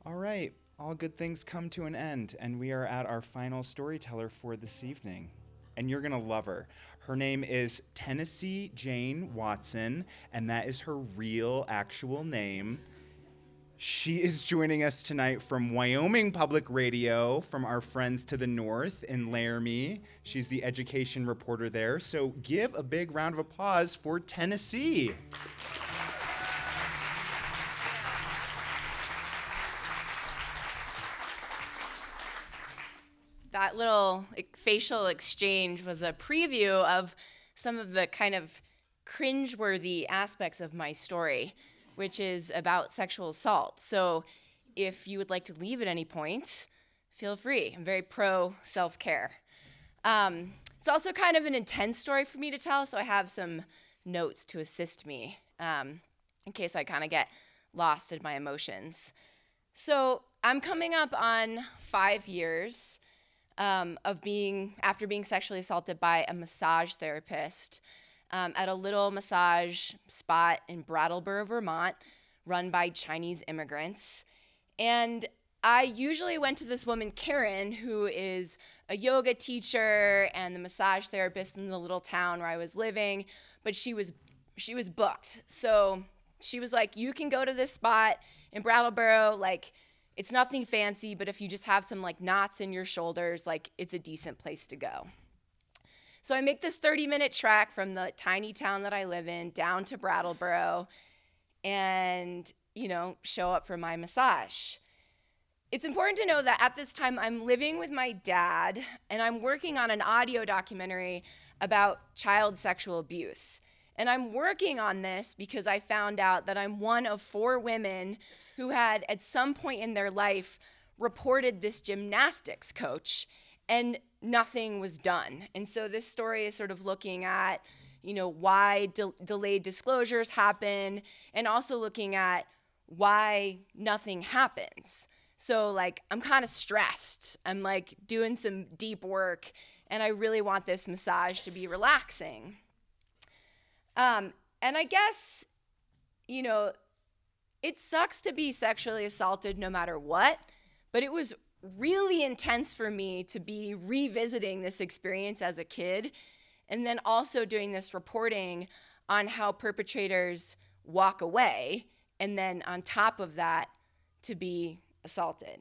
All right, all good things come to an end, and we are at our final storyteller for this evening. And you're gonna love her. Her name is Tennessee Jane Watson, and that is her real, actual name. She is joining us tonight from Wyoming Public Radio, from our friends to the north in Laramie. She's the education reporter there, so give a big round of applause for Tennessee. That little facial exchange was a preview of some of the kind of cringeworthy aspects of my story, which is about sexual assault. So if you would like to leave at any point, feel free. I'm very pro self-care. It's also kind of an intense story for me to tell, so I have some notes to assist me in case I kind of get lost in my emotions. So I'm coming up on 5 years after being sexually assaulted by a massage therapist at a little massage spot in Brattleboro, Vermont, run by Chinese immigrants. And I usually went to this woman, Karen, who is a yoga teacher and the massage therapist in the little town where I was living, but she was booked. So she was like, you can go to this spot in Brattleboro, like, it's nothing fancy, but if you just have some like knots in your shoulders, like it's a decent place to go. So I make this 30-minute trek from the tiny town that I live in down to Brattleboro and, show up for my massage. It's important to know that at this time I'm living with my dad and I'm working on an audio documentary about child sexual abuse. And I'm working on this because I found out that I'm one of 4 women who had at some point in their life reported this gymnastics coach and nothing was done. And so this story is sort of looking at, why delayed disclosures happen and also looking at why nothing happens. So like, I'm kind of stressed. I'm like doing some deep work and I really want this massage to be relaxing. And I guess, it sucks to be sexually assaulted no matter what, but it was really intense for me to be revisiting this experience as a kid and then also doing this reporting on how perpetrators walk away and then on top of that to be assaulted.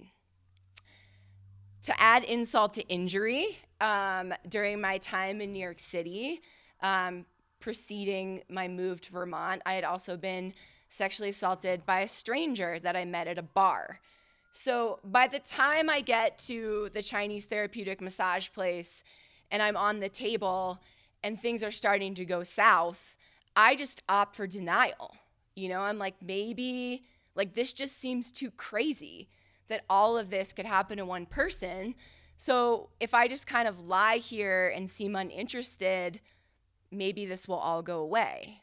To add insult to injury, during my time in New York City, preceding my move to Vermont, I had also been sexually assaulted by a stranger that I met at a bar. So by the time I get to the Chinese therapeutic massage place and I'm on the table and things are starting to go south, I just opt for denial. I'm like, maybe, like this just seems too crazy that all of this could happen to one person. So if I just kind of lie here and seem uninterested, maybe this will all go away.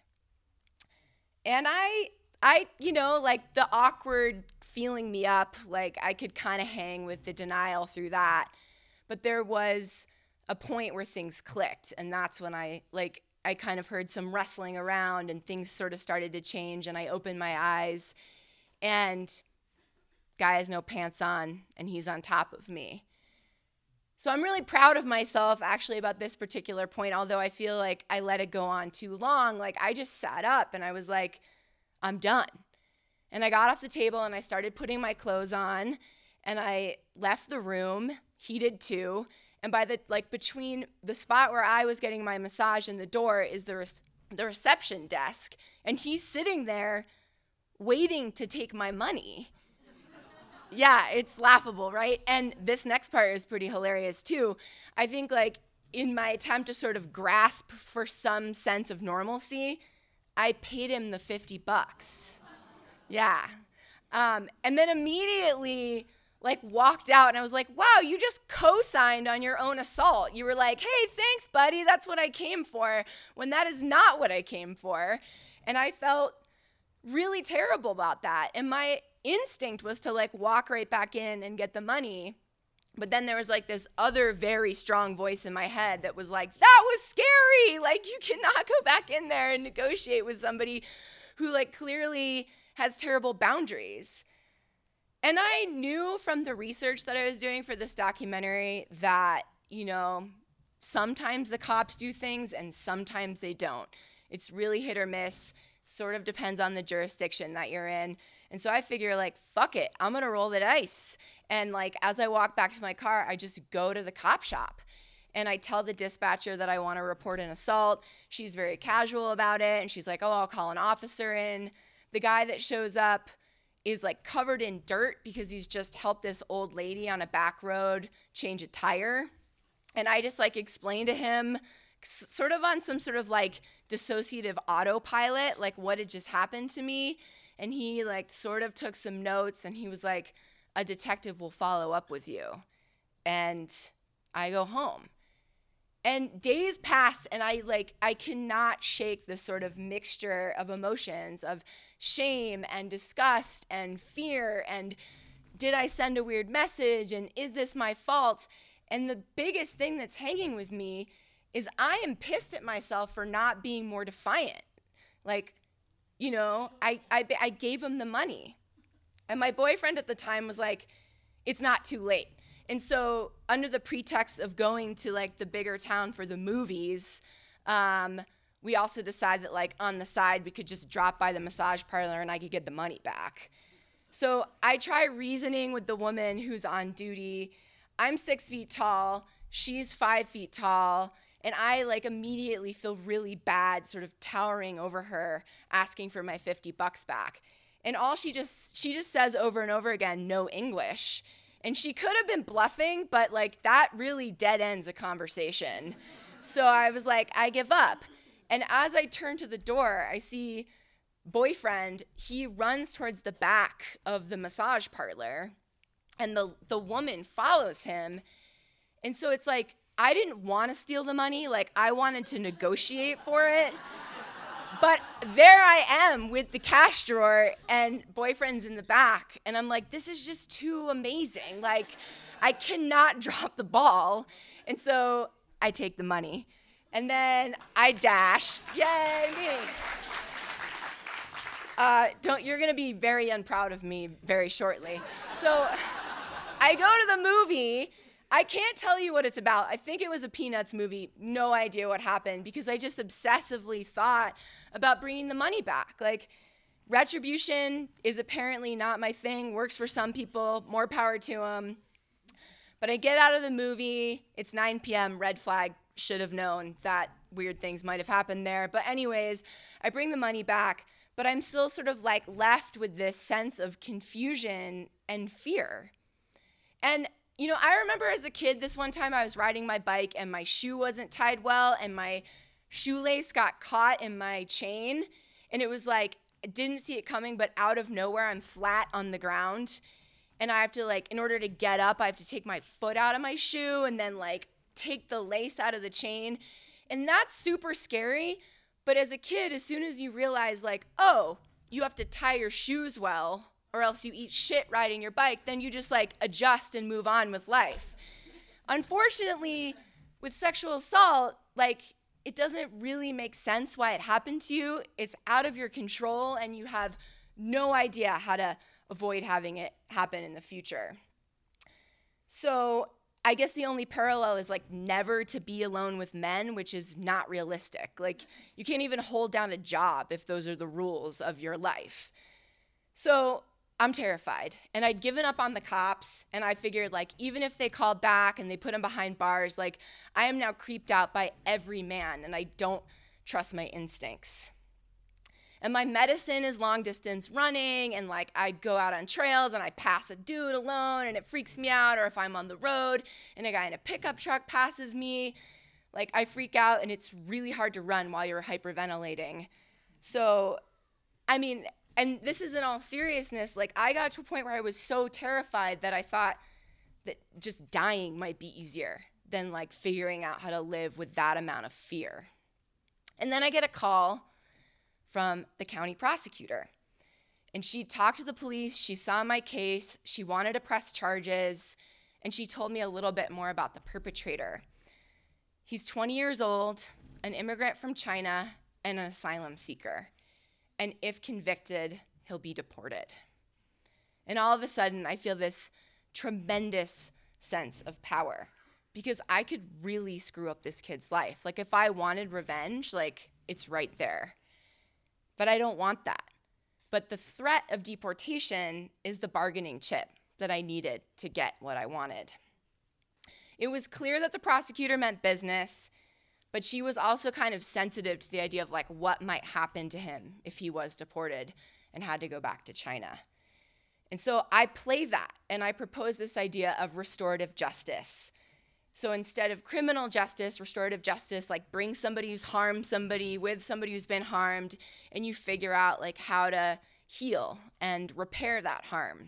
And I like the awkward feeling me up, like I could kind of hang with the denial through that. But there was a point where things clicked. And that's when I kind of heard some rustling around and things sort of started to change. And I opened my eyes and guy has no pants on and he's on top of me. So I'm really proud of myself actually about this particular point, although I feel like I let it go on too long. Like I just sat up and I was like, I'm done. And I got off the table and I started putting my clothes on and I left the room. He did too. And by between the spot where I was getting my massage and the door is the reception desk. And he's sitting there waiting to take my money. Yeah, it's laughable, right? And this next part is pretty hilarious too. I think in my attempt to sort of grasp for some sense of normalcy, I paid him the $50. Yeah. And then immediately walked out and I was like, wow, you just co-signed on your own assault. You were like, hey, thanks, buddy. That's what I came for, when that is not what I came for. And I felt really terrible about that. And my instinct was to walk right back in and get the money. But then there was this other very strong voice in my head that was like, that was scary. You cannot go back in there and negotiate with somebody who clearly has terrible boundaries. And I knew from the research that I was doing for this documentary that, sometimes the cops do things and sometimes they don't. It's really hit or miss, sort of depends on the jurisdiction that you're in. And so I figure, fuck it, I'm gonna roll the dice. And as I walk back to my car, I just go to the cop shop. And I tell the dispatcher that I want to report an assault. She's very casual about it. And she's like, oh, I'll call an officer in. The guy that shows up is covered in dirt because he's just helped this old lady on a back road change a tire. And I just explained to him sort of on some sort of dissociative autopilot, what had just happened to me. And he sort of took some notes and he was like, a detective will follow up with you. And I go home. And days pass and I cannot shake this sort of mixture of emotions of shame and disgust and fear and did I send a weird message and is this my fault? And the biggest thing that's hanging with me is I am pissed at myself for not being more defiant. I gave him the money. And my boyfriend at the time was like, it's not too late. And so under the pretext of going to the bigger town for the movies, we also decided that on the side we could just drop by the massage parlor and I could get the money back. So I try reasoning with the woman who's on duty. I'm 6 feet tall, she's 5 feet tall, and I immediately feel really bad sort of towering over her, asking for my $50 back. And all she just says over and over again, no English. And she could have been bluffing, but that really dead ends a conversation. So I was like, I give up. And as I turn to the door, I see boyfriend, he runs towards the back of the massage parlor and the woman follows him. And so it's I didn't want to steal the money. I wanted to negotiate for it. But there I am with the cash drawer and boyfriend's in the back. And I'm like, this is just too amazing. I cannot drop the ball. And so I take the money. And then I dash. Yay, me. You're going to be very unproud of me very shortly. So I go to the movie. I can't tell you what it's about. I think it was a Peanuts movie. No idea what happened because I just obsessively thought about bringing the money back. Retribution is apparently not my thing, works for some people, more power to them. But I get out of the movie, it's 9 p.m., red flag, should have known that weird things might have happened there. But anyways, I bring the money back, but I'm still sort of left with this sense of confusion and fear. And I remember as a kid, this one time I was riding my bike and my shoe wasn't tied well and my shoelace got caught in my chain. And it was I didn't see it coming, but out of nowhere, I'm flat on the ground. And I have to in order to get up, I have to take my foot out of my shoe and then take the lace out of the chain. And that's super scary. But as a kid, as soon as you realize oh, you have to tie your shoes well, or else you eat shit riding your bike, then you just adjust and move on with life. Unfortunately, with sexual assault, it doesn't really make sense why it happened to you. It's out of your control and you have no idea how to avoid having it happen in the future. So I guess the only parallel is never to be alone with men, which is not realistic. You can't even hold down a job if those are the rules of your life. So I'm terrified. And I'd given up on the cops, and I figured even if they called back and they put him behind bars, I am now creeped out by every man, and I don't trust my instincts. And my medicine is long distance running, and I go out on trails and I pass a dude alone and it freaks me out, or if I'm on the road and a guy in a pickup truck passes me, I freak out, and it's really hard to run while you're hyperventilating. So, and this is in all seriousness, I got to a point where I was so terrified that I thought that just dying might be easier than figuring out how to live with that amount of fear. And then I get a call from the county prosecutor. And she talked to the police, she saw my case, she wanted to press charges, and she told me a little bit more about the perpetrator. He's 20 years old, an immigrant from China, and an asylum seeker. And if convicted, he'll be deported. And all of a sudden, I feel this tremendous sense of power because I could really screw up this kid's life. Like, if I wanted revenge, like, it's right there. But I don't want that. But the threat of deportation is the bargaining chip that I needed to get what I wanted. It was clear that the prosecutor meant business, but she was also kind of sensitive to the idea of like what might happen to him if he was deported and had to go back to China. And so I play that, and I propose this idea of restorative justice. So instead of criminal justice, restorative justice, like bring somebody who's harmed somebody with somebody who's been harmed, and you figure out like how to heal and repair that harm.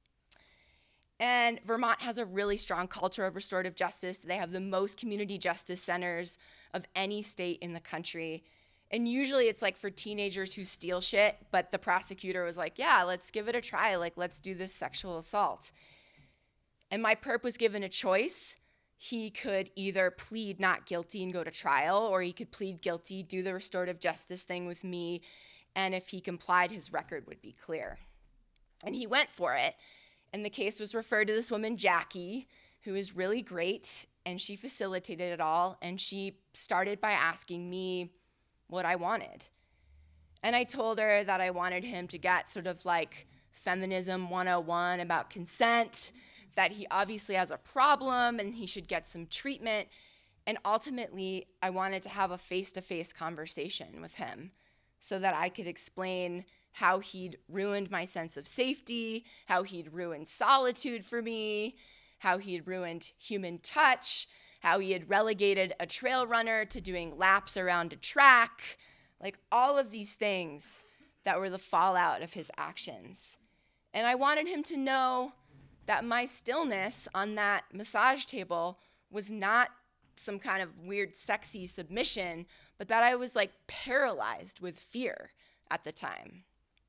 And Vermont has a really strong culture of restorative justice. They have the most community justice centers of any state in the country. And usually it's like for teenagers who steal shit, but the prosecutor was like, yeah, let's give it a try. Like, let's do this sexual assault. And my perp was given a choice. He could either plead not guilty and go to trial, or he could plead guilty, do the restorative justice thing with me, and if he complied, his record would be clear. And he went for it. And the case was referred to this woman, Jackie, who is really great, and she facilitated it all. And she started by asking me what I wanted. And I told her that I wanted him to get sort of like Feminism 101 about consent, that he obviously has a problem and he should get some treatment. And ultimately, I wanted to have a face-to-face conversation with him so that I could explain how he'd ruined my sense of safety, how he'd ruined solitude for me, how he'd ruined human touch, how he had relegated a trail runner to doing laps around a track, like all of these things that were the fallout of his actions. And I wanted him to know that my stillness on that massage table was not some kind of weird, sexy submission, but that I was like paralyzed with fear at the time.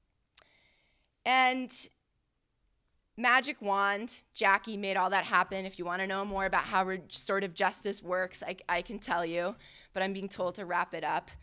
And magic wand, Jackie made all that happen. If you want to know more about how restorative justice works, I can tell you, but I'm being told to wrap it up.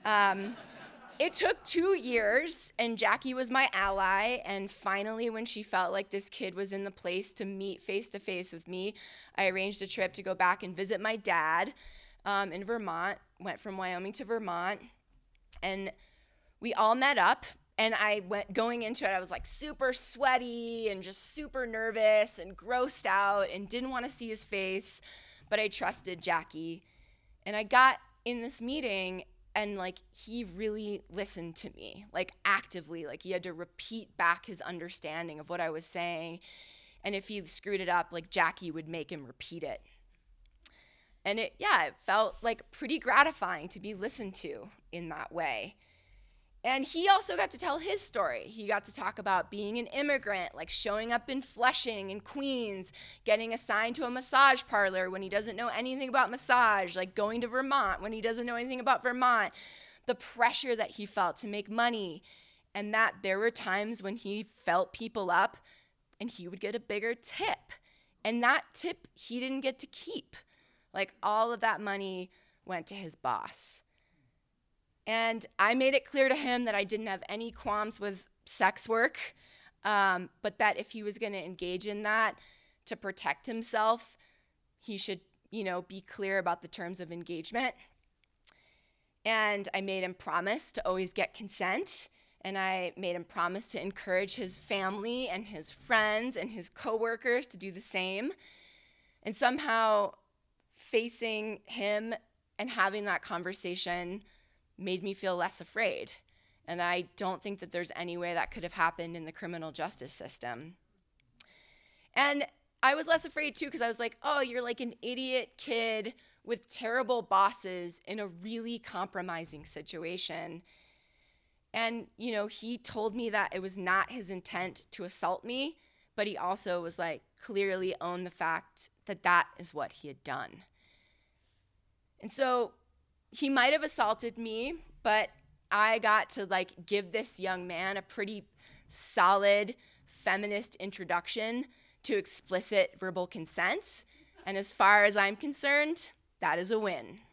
It took 2 years, and Jackie was my ally, and finally, when she felt like this kid was in the place to meet face-to-face with me, I arranged a trip to go back and visit my dad in Vermont, went from Wyoming to Vermont, and we all met up. And going into it, I was like super sweaty and just super nervous and grossed out and didn't want to see his face, but I trusted Jackie. And I got in this meeting and like he really listened to me, like actively, like he had to repeat back his understanding of what I was saying. And if he screwed it up, like Jackie would make him repeat it. And it felt like pretty gratifying to be listened to in that way. And he also got to tell his story. He got to talk about being an immigrant, like showing up in Flushing and Queens, getting assigned to a massage parlor when he doesn't know anything about massage, like going to Vermont when he doesn't know anything about Vermont, the pressure that he felt to make money, and that there were times when he felt people up and he would get a bigger tip. And that tip he didn't get to keep. Like all of that money went to his boss. And I made it clear to him that I didn't have any qualms with sex work, but that if he was going to engage in that to protect himself, he should, be clear about the terms of engagement. And I made him promise to always get consent. And I made him promise to encourage his family and his friends and his coworkers to do the same. And somehow facing him and having that conversation made me feel less afraid. And I don't think that there's any way that could have happened in the criminal justice system. And I was less afraid too, because I was like, oh, you're like an idiot kid with terrible bosses in a really compromising situation. And, he told me that it was not his intent to assault me, but he also was like, clearly owned the fact that that is what he had done. And so he might have assaulted me, but I got to give this young man a pretty solid feminist introduction to explicit verbal consent. And as far as I'm concerned, that is a win.